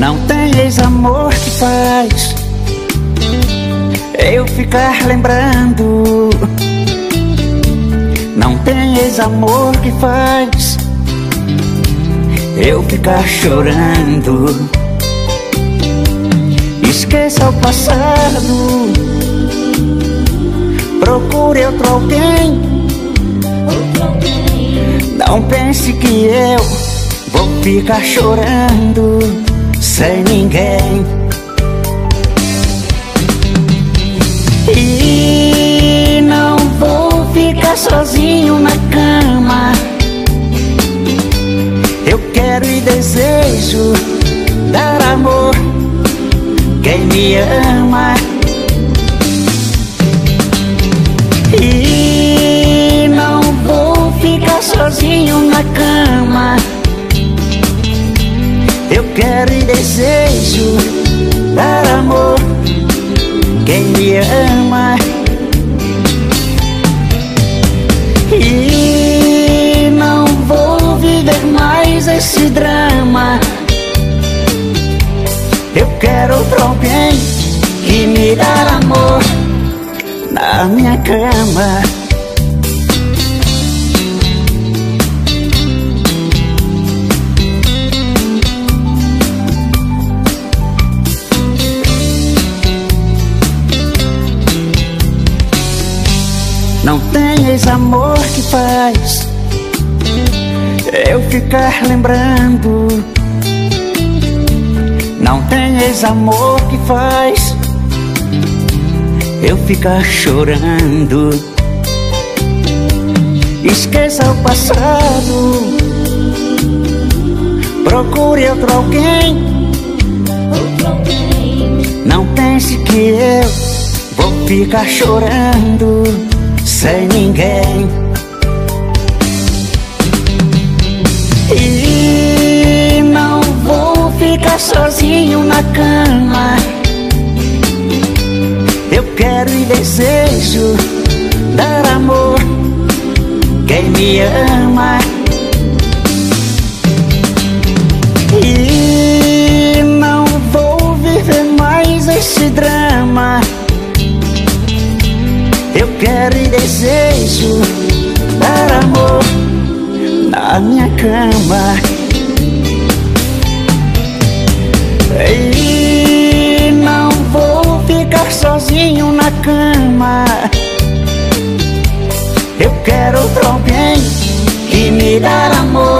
Não tem ex-amor que faz eu ficar lembrando. Não tem ex-amor que faz eu ficar chorando. Esqueça o passado, procure outro alguém. Não pense que eu vou ficar chorando sem ninguém. E não vou ficar sozinho na cama. Eu quero e desejo dar amor quem me ama. E não vou ficar sozinho na cama. Eu quero e desejo dar amor quem me ama. E não vou viver mais esse drama. Eu quero outro alguém que me dá amor na minha cama. Não tem ex-amor que faz eu ficar lembrando. Não tem ex-amor que faz eu ficar chorando. Esqueça o passado, procure outro alguém. Não pense que eu vou ficar chorando sem ninguém. E não vou ficar sozinho na cama. Eu quero e desejo dar amor quem me ama. E não vou viver mais esse drama. Eu quero e desejo dar amor na minha cama. E não vou ficar sozinho na cama. Eu quero outro alguém que me dá amor